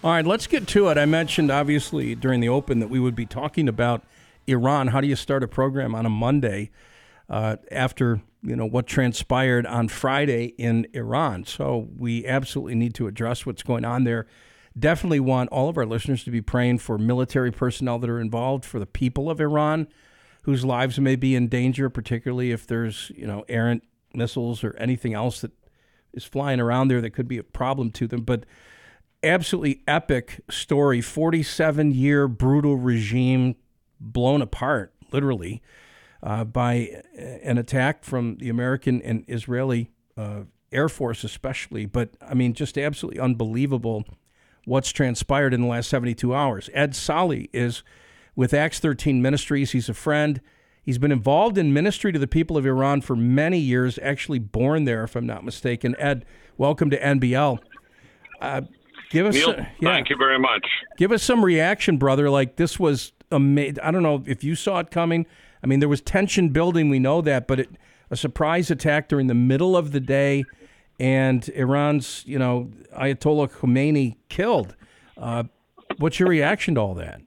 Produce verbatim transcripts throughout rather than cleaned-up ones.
All right, let's get to it. I mentioned, obviously, during the open that we would be talking about Iran. How do you start a program on a Monday uh, after, you know, what transpired on Friday in Iran? So we absolutely need to address what's going on there. Definitely want all of our listeners to be praying for military personnel that are involved, for the people of Iran whose lives may be in danger, particularly if there's, you know, errant missiles or anything else that is flying around there that could be a problem to them. But absolutely epic story, forty-seven-year brutal regime blown apart, literally, uh, by an attack from the American and Israeli uh, Air Force especially. But, I mean, just absolutely unbelievable what's transpired in the last seventy-two hours. Ed Solly is with Acts thirteen Ministries. He's a friend. He's been involved in ministry to the people of Iran for many years, actually born there, if I'm not mistaken. Ed, welcome to N B L. Uh, give us, Neil, uh, yeah, thank you very much. Give us some reaction, brother. Like, this was amazing. I don't know if you saw it coming. I mean, there was tension building. We know that, but it, a surprise attack during the middle of the day, and Iran's, you know, Ayatollah Khomeini killed. Uh, what's your reaction to all that?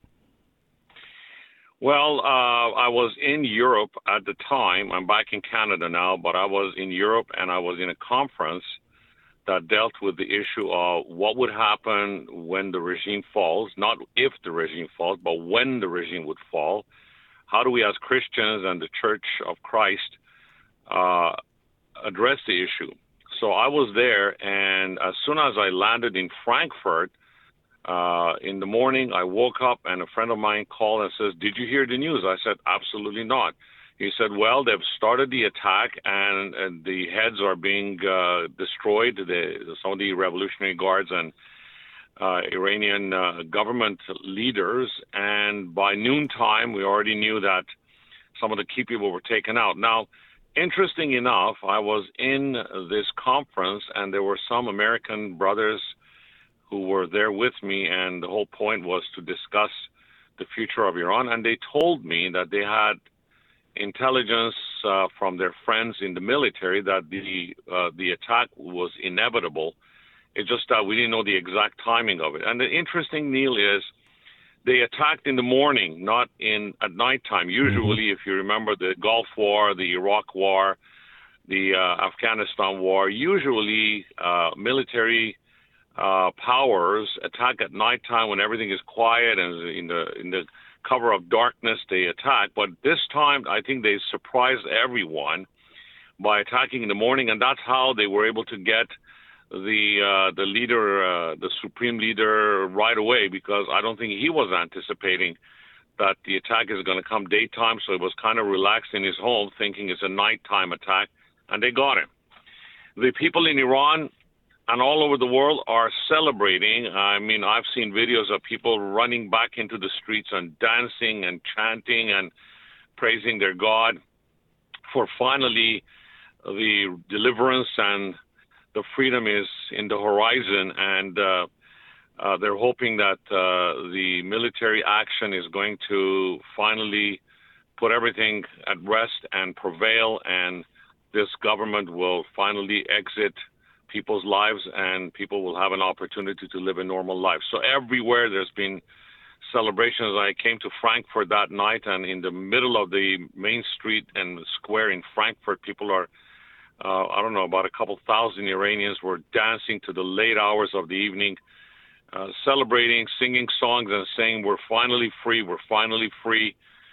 Well, uh, I was in Europe at the time. I'm back in Canada now, but I was in Europe and I was in a conference that dealt with the issue of what would happen when the regime falls, not if the regime falls, but when the regime would fall. How do we as Christians and the Church of Christ uh, address the issue? So I was there, and as soon as I landed in Frankfurt, Uh, in the morning, I woke up and a friend of mine called and says, "Did you hear the news?" I said, "Absolutely not." He said, "Well, they've started the attack and, and the heads are being uh, destroyed, the, some of the Revolutionary Guards and uh, Iranian uh, government leaders. And by noontime, we already knew that some of the key people were taken out." Now, interesting enough, I was in this conference and there were some American brothers who were there with me, and the whole point was to discuss the future of Iran. And they told me that they had intelligence uh, from their friends in the military that the uh, the attack was inevitable. It's just that we didn't know the exact timing of it. And the interesting, Neil, is they attacked in the morning, not in at nighttime. Usually, mm-hmm. if you remember the Gulf War, the Iraq War, the uh, Afghanistan War, usually uh, military Uh, powers attack at nighttime when everything is quiet and in the in the cover of darkness they attack. But this time, I think they surprised everyone by attacking in the morning, and that's how they were able to get the uh, the leader, uh, the supreme leader, right away, because I don't think he was anticipating that the attack is going to come daytime. So he was kind of relaxed in his home, thinking it's a nighttime attack, and they got him. The people in Iran and all over the world are celebrating. I mean, I've seen videos of people running back into the streets and dancing and chanting and praising their God for finally the deliverance and the freedom is in the horizon. And uh, uh, they're hoping that uh, the military action is going to finally put everything at rest and prevail, and this government will finally exit people's lives, and people will have an opportunity to live a normal life. So everywhere there's been celebrations. I came to Frankfurt that night, and in the middle of the main street and the square in Frankfurt, people are, uh, I don't know, about a couple thousand Iranians were dancing to the late hours of the evening, uh, celebrating, singing songs and saying, "We're finally free, we're finally free."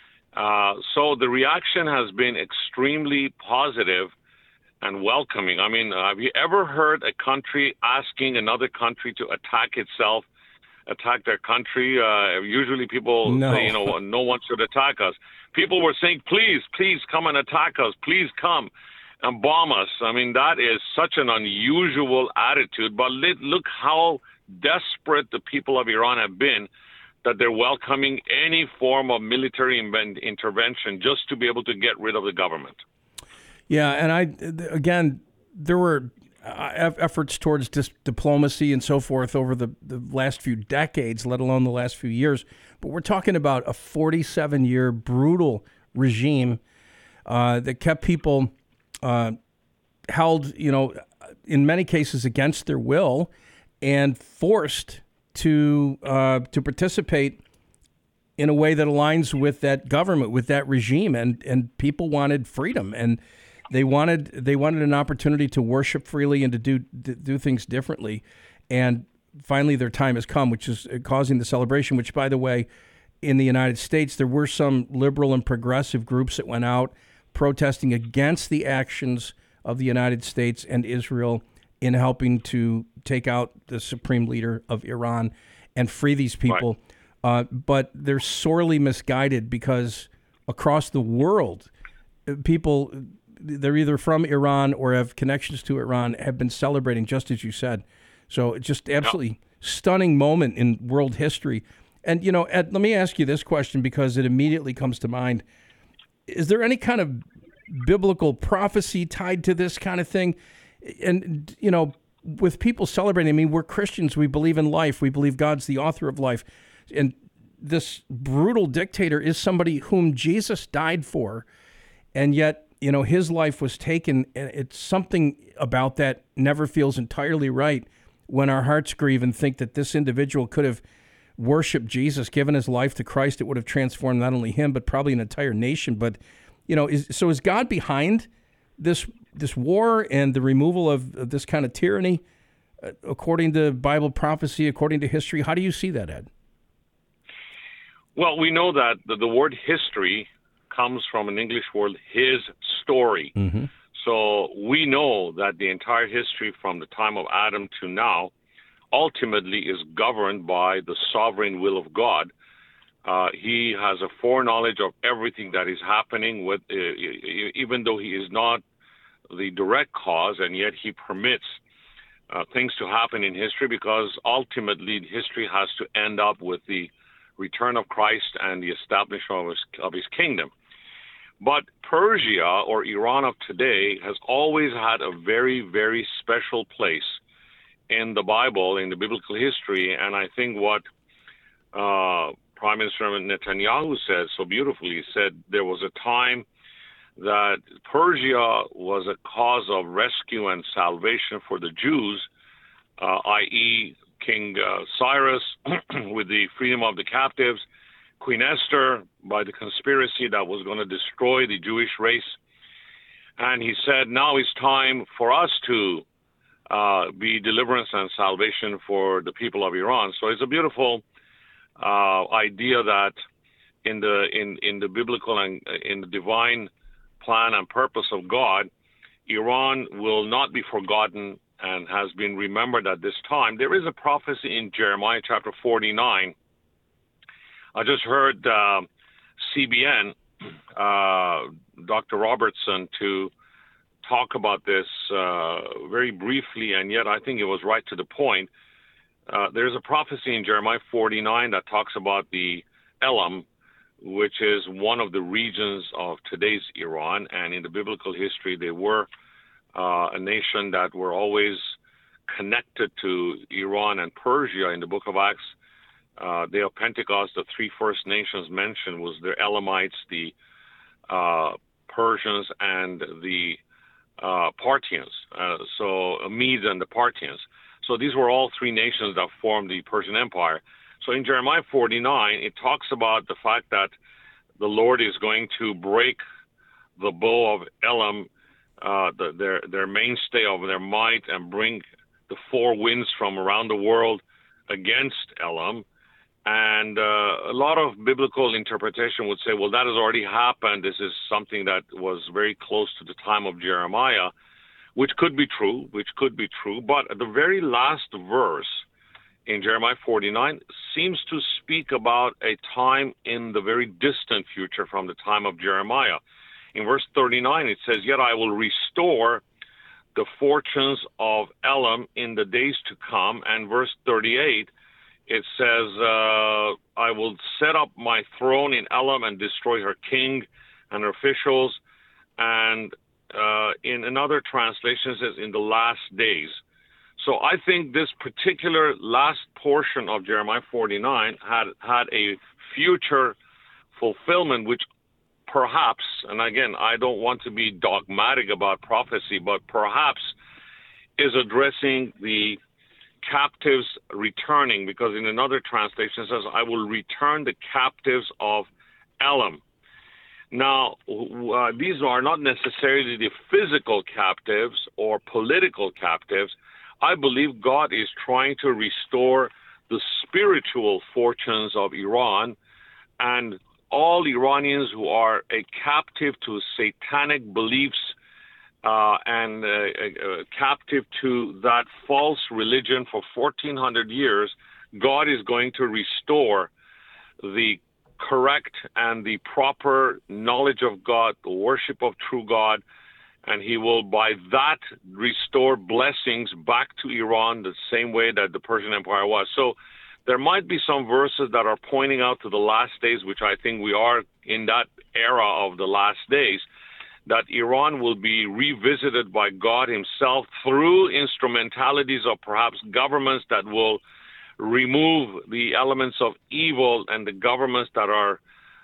Uh, so the reaction has been extremely positive and welcoming. I mean, have you ever heard a country asking another country to attack itself, attack their country? Uh, usually people no. say, you know, no one should attack us. People were saying, please, please come and attack us. Please come and bomb us. I mean, that is such an unusual attitude. But look how desperate the people of Iran have been, that they're welcoming any form of military intervention just to be able to get rid of the government. Yeah, and I, again, there were efforts towards dis- diplomacy and so forth over the, the last few decades, let alone the last few years. But we're talking about a forty-seven-year brutal regime uh, that kept people uh, held, you know, in many cases against their will and forced to uh, to participate in a way that aligns with that government, with that regime, and and people wanted freedom, and they wanted they wanted an opportunity to worship freely and to do to do things differently, and finally their time has come, which is causing the celebration. Which, by the way, in the United States, there were some liberal and progressive groups that went out protesting against the actions of the United States and Israel in helping to take out the supreme leader of Iran and free these people. Right. Uh, but they're sorely misguided because across the world, people, they're either from Iran or have connections to Iran, have been celebrating, just as you said. So just absolutely yep. stunning moment in world history. And, you know, Ed, let me ask you this question because it immediately comes to mind. Is there any kind of biblical prophecy tied to this kind of thing? And, you know, with people celebrating, I mean, we're Christians. We believe in life. We believe God's the author of life. And this brutal dictator is somebody whom Jesus died for. And yet, you know, his life was taken. And it's something about that never feels entirely right when our hearts grieve and think that this individual could have worshiped Jesus, given his life to Christ. It would have transformed not only him, but probably an entire nation. But, you know, is, so is God behind this this war and the removal of, of this kind of tyranny, uh, according to Bible prophecy, according to history? How do you see that, Ed? Well, we know that the, the word history comes from an English word, his story. Mm-hmm. So we know that the entire history from the time of Adam to now ultimately is governed by the sovereign will of God. Uh, he has a foreknowledge of everything that is happening, with, uh, even though he is not the direct cause, and yet he permits uh, things to happen in history because ultimately history has to end up with the return of Christ and the establishment of his, of his kingdom. But Persia, or Iran of today, has always had a very, very special place in the Bible, in the biblical history. And I think what uh, Prime Minister Netanyahu said so beautifully, he said there was a time that Persia was a cause of rescue and salvation for the Jews, uh, that is. King uh, Cyrus with the freedom of the captives, Queen Esther by the conspiracy that was going to destroy the Jewish race. And he said, now it's time for us to uh, be deliverance and salvation for the people of Iran. So it's a beautiful uh, idea that in the in, in the biblical and in the divine plan and purpose of God, Iran will not be forgotten and has been remembered at this time. There is a prophecy in Jeremiah chapter forty-nine. I just heard uh, C B N, uh, Doctor Robertson, to talk about this uh, very briefly, and yet I think it was right to the point. Uh, there's a prophecy in Jeremiah forty-nine that talks about the Elam, which is one of the regions of today's Iran, and in the biblical history, they were Uh, a nation that were always connected to Iran and Persia. In the book of Acts, uh, day of Pentecost, the three first nations mentioned was the Elamites, the uh, Persians, and the uh, Parthians. Uh, so uh, Medes and the Parthians. So these were all three nations that formed the Persian Empire. So in Jeremiah forty-nine, it talks about the fact that the Lord is going to break the bow of Elam, Uh, the, their their mainstay of their might, and bring the four winds from around the world against Elam. And uh, a lot of biblical interpretation would say, well, that has already happened. This is something that was very close to the time of Jeremiah, which could be true, which could be true. But the very last verse in Jeremiah forty-nine seems to speak about a time in the very distant future from the time of Jeremiah. In verse thirty-nine, it says, yet I will restore the fortunes of Elam in the days to come. And verse thirty-eight, it says, uh, I will set up my throne in Elam and destroy her king and her officials. And uh, in another translation, it says, in the last days. So I think this particular last portion of Jeremiah forty-nine had, had a future fulfillment, which perhaps, and again, I don't want to be dogmatic about prophecy, but perhaps is addressing the captives returning, because in another translation it says, I will return the captives of Elam. Now, uh, these are not necessarily the physical captives or political captives. I believe God is trying to restore the spiritual fortunes of Iran, and all Iranians who are a captive to satanic beliefs uh, and uh, uh, captive to that false religion for fourteen hundred years, God is going to restore the correct and the proper knowledge of God, the worship of true God, and he will by that restore blessings back to Iran the same way that the Persian Empire was. So there might be some verses that are pointing out to the last days, which I think we are in that era of the last days, that Iran will be revisited by God himself through instrumentalities of perhaps governments that will remove the elements of evil and the governments that are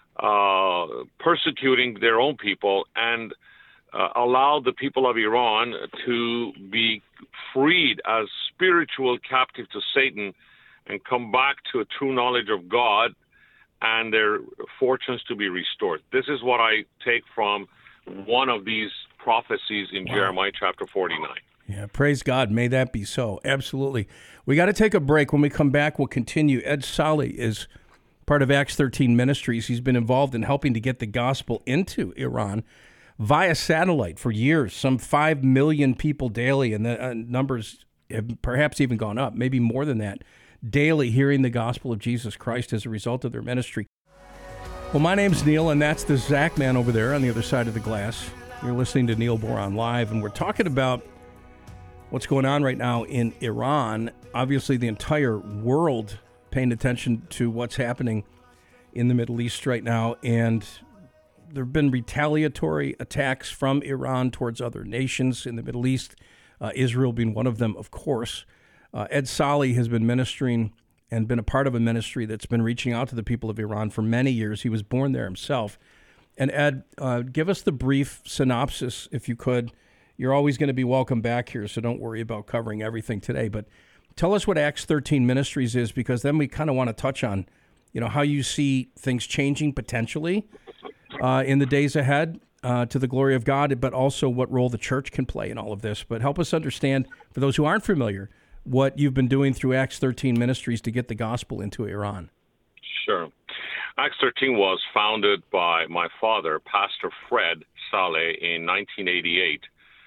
uh, persecuting their own people, and uh, allow the people of Iran to be freed as spiritual captive to Satan and come back to a true knowledge of God and their fortunes to be restored. This is what I take from one of these prophecies in wow. Jeremiah chapter forty-nine. Yeah, praise God. May that be so. Absolutely. We got to take a break. When we come back, we'll continue. Ed Solly is part of Acts thirteen Ministries. He's been involved in helping to get the gospel into Iran via satellite for years, some five million people daily, and the uh, numbers have perhaps even gone up, maybe more than that, daily hearing the gospel of Jesus Christ as a result of their ministry. Well, my name's Neil, and that's the Zach man over there on the other side of the glass. You're listening to Neil Boron Live, and we're talking about what's going on right now in Iran. Obviously, the entire world paying attention to what's happening in the Middle East right now, and there have been retaliatory attacks from Iran towards other nations in the Middle East, uh, Israel being one of them, of course. Uh, Ed Solly has been ministering and been a part of a ministry that's been reaching out to the people of Iran for many years. He was born there himself. And Ed, uh, give us the brief synopsis, if you could. You're always going to be welcome back here, so don't worry about covering everything today. But tell us what Acts thirteen Ministries is, because then we kind of want to touch on, you know, how you see things changing potentially uh, in the days ahead uh, to the glory of God, but also what role the church can play in all of this. But help us understand, for those who aren't familiar, what you've been doing through Acts thirteen Ministries to get the gospel into Iran. Sure. Acts thirteen was founded by my father, Pastor Fred Saleh, in nineteen eighty-eight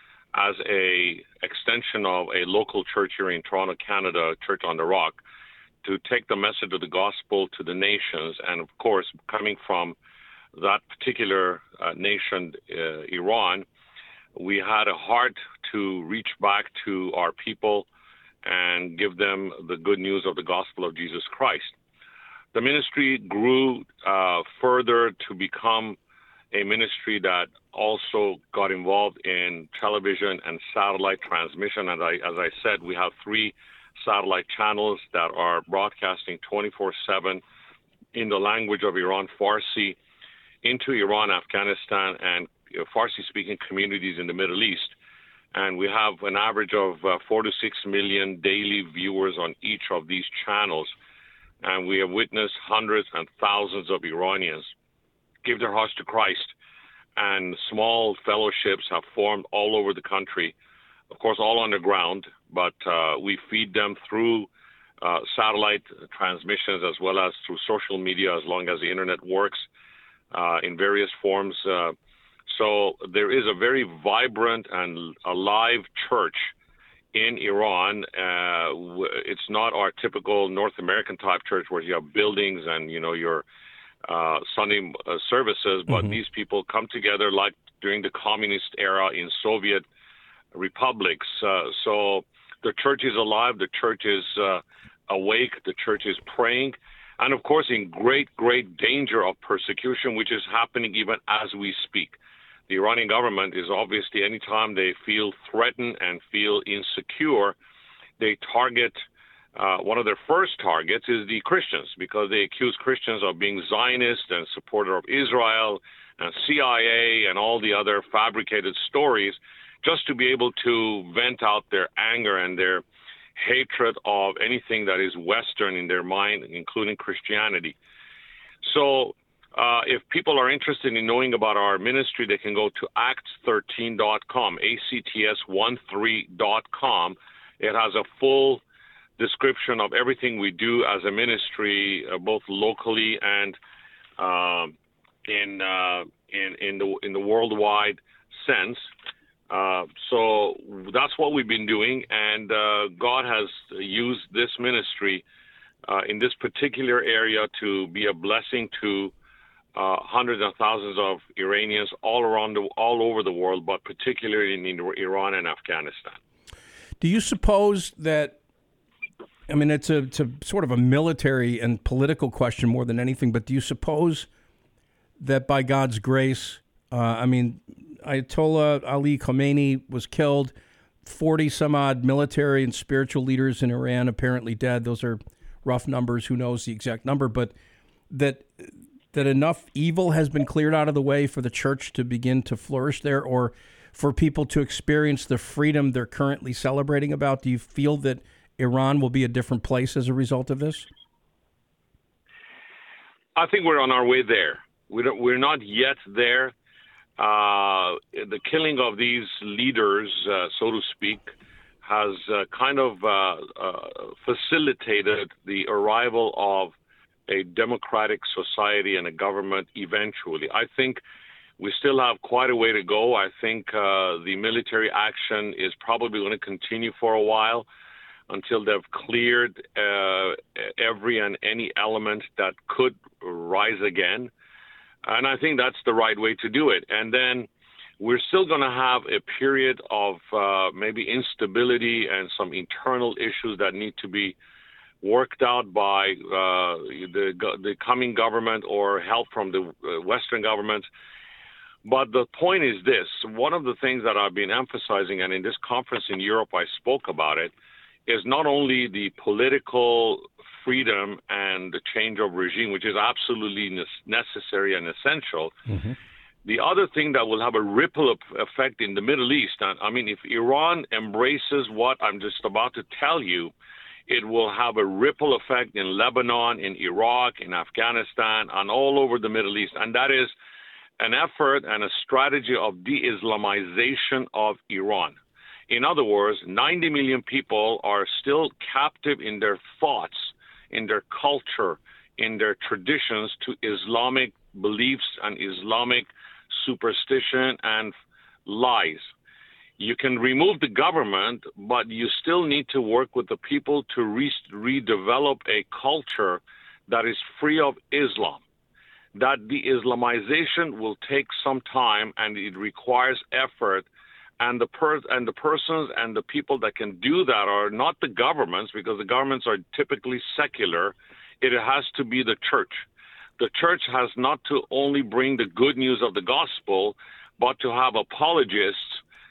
as a extension of a local church here in Toronto, Canada, Church on the Rock, to take the message of the gospel to the nations. And of course, coming from that particular uh, nation, uh, Iran, we had a heart to reach back to our people and give them the good news of the gospel of Jesus Christ. The ministry grew uh, further to become a ministry that also got involved in television and satellite transmission. And I, as I said, we have three satellite channels that are broadcasting twenty-four seven in the language of Iran, Farsi, into Iran, Afghanistan, and you know, Farsi-speaking communities in the Middle East. And we have an average of uh, four to six million daily viewers on each of these channels. And we have witnessed hundreds and thousands of Iranians give their hearts to Christ. And small fellowships have formed all over the country, of course, all underground, but uh, we feed them through uh, satellite transmissions as well as through social media, as long as the internet works uh, in various forms. Uh, so there is a very vibrant and alive church in Iran. Uh, it's not our typical North American type church where you have buildings and, you know, your uh, Sunday uh, services, but mm-hmm. these people come together like during the communist era in Soviet republics. Uh, so the church is alive, the church is uh, awake, the church is praying, and of course in great, great danger of persecution, which is happening even as we speak. The Iranian government is obviously, anytime they feel threatened and feel insecure, they target, uh, one of their first targets is the Christians, because they accuse Christians of being Zionist and supporter of Israel and C I A and all the other fabricated stories, just to be able to vent out their anger and their hatred of anything that is Western in their mind, including Christianity. So uh, if people are interested in knowing about our ministry, they can go to acts thirteen dot com, A C T S thirteen dot com. It has a full description of everything we do as a ministry, uh, both locally and um, in uh, in in the in the worldwide sense. Uh, so that's what we've been doing, and uh, God has used this ministry uh, in this particular area to be a blessing to uh, hundreds of thousands of Iranians all around the, all over the world, but particularly in Iran and Afghanistan. Do you suppose that? I mean, it's a, it's a sort of a military and political question more than anything, but do you suppose that by God's grace, uh, I mean, Ayatollah Ali Khamenei was killed, forty some odd military and spiritual leaders in Iran apparently dead. Those are rough numbers. Who knows the exact number, but that that enough evil has been cleared out of the way for the church to begin to flourish there, or for people to experience the freedom they're currently celebrating about? Do you feel that Iran will be a different place as a result of this? I think we're on our way there. We don't, we're not yet there. Uh, the killing of these leaders, uh, so to speak, has uh, kind of uh, uh, facilitated the arrival of a democratic society and a government eventually. I think we still have quite a way to go. I think uh, the military action is probably going to continue for a while until they've cleared uh, every and any element that could rise again. And I think that's the right way to do it. And then we're still going to have a period of uh, maybe instability and some internal issues that need to be worked out by uh, the, the coming government or help from the Western government. But the point is this. One of the things that I've been emphasizing, and in this conference in Europe I spoke about it, is not only the political freedom and the change of regime, which is absolutely necessary and essential. Mm-hmm. The other thing that will have a ripple effect in the Middle East, and I mean, if Iran embraces what I'm just about to tell you, it will have a ripple effect in Lebanon, in Iraq, in Afghanistan, and all over the Middle East. And that is an effort and a strategy of de-Islamization of Iran. In other words, ninety million people are still captive in their thoughts, in their culture, in their traditions to Islamic beliefs and Islamic superstition and lies. You can remove the government, but you still need to work with the people to re- redevelop a culture that is free of Islam. That de-Islamization will take some time, and it requires effort. And the per- and the persons and the people that can do that are not the governments, because the governments are typically secular. It has to be the church. The church has not to only bring the good news of the gospel, but to have apologists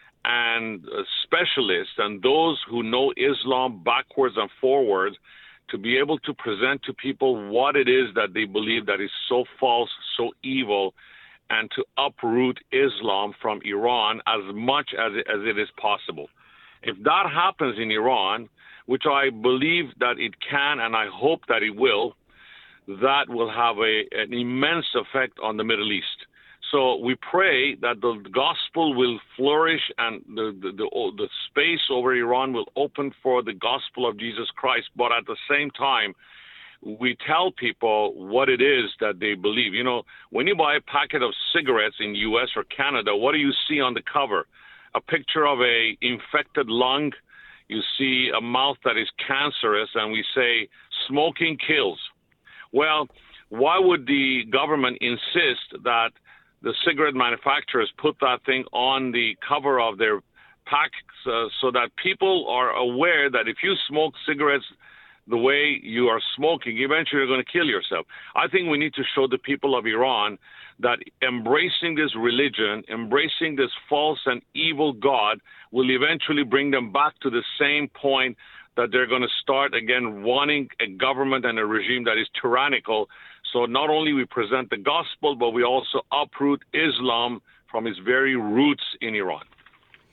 and uh, specialists and those who know Islam backwards and forwards to be able to present to people what it is that they believe that is so false, so evil, and to uproot Islam from Iran as much as it, as it is possible. If that happens in Iran, which I believe that it can and I hope that it will, that will have a, an immense effect on the Middle East. So we pray that the gospel will flourish and the, the, the, the space over Iran will open for the gospel of Jesus Christ. But at the same time, we tell people what it is that they believe. You know, when you buy a packet of cigarettes in U S or Canada, what do you see on the cover? A picture of a infected lung. You see a mouth that is cancerous, and we say, smoking kills. Well, why would the government insist that the cigarette manufacturers put that thing on the cover of their packs uh, so that people are aware that if you smoke cigarettes the way you are smoking, eventually you're going to kill yourself? I think we need to show the people of Iran that embracing this religion, embracing this false and evil God will eventually bring them back to the same point that they're going to start again wanting a government and a regime that is tyrannical. So not only we present the gospel, but we also uproot Islam from its very roots in Iran.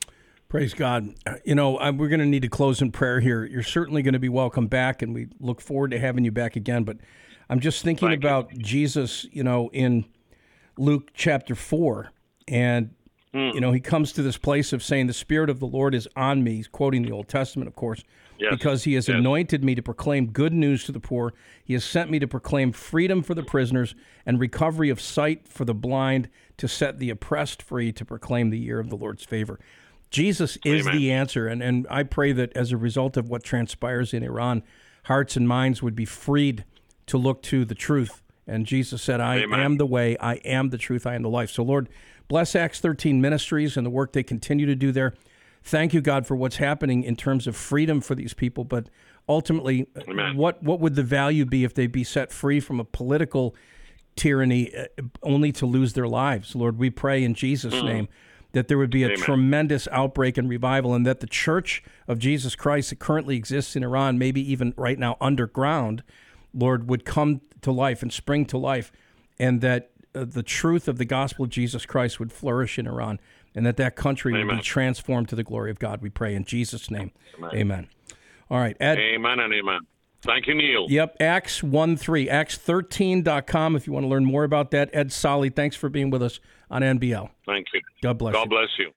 Praise God. You know, I- we're going to need to close in prayer here. You're certainly going to be welcome back, and we look forward to having you back again. But I'm just thinking Thank about you. Jesus, you know, in Luke chapter four. And, Mm. you know, he comes to this place of saying, the Spirit of the Lord is on me. He's quoting the Old Testament, of course, Yes. because he has Yes. anointed me to proclaim good news to the poor. He has sent me to proclaim freedom for the prisoners and recovery of sight for the blind, to set the oppressed free, to proclaim the year of the Lord's favor. Jesus is Amen. the answer, and, and I pray that as a result of what transpires in Iran, hearts and minds would be freed to look to the truth. And Jesus said, I Amen. am the way, I am the truth, I am the life. So, Lord, bless Acts thirteen Ministries and the work they continue to do there. Thank you, God, for what's happening in terms of freedom for these people. But ultimately, Amen. what what would the value be if they be set free from a political tyranny uh, only to lose their lives? Lord, we pray in Jesus' Mm. name that there would be a Amen. tremendous outbreak and revival, and that the Church of Jesus Christ that currently exists in Iran, maybe even right now underground, Lord, would come to life and spring to life, and that uh, the truth of the gospel of Jesus Christ would flourish in Iran, and that that country would Amen. be transformed to the glory of God. We pray in Jesus' name. Amen. Amen. All right, Ed. Amen and amen. Thank you, Neil. Yep, Acts one three, acts thirteen dot com if you want to learn more about that. Ed Solly, thanks for being with us on N B L. Thank you. God bless God you. bless you.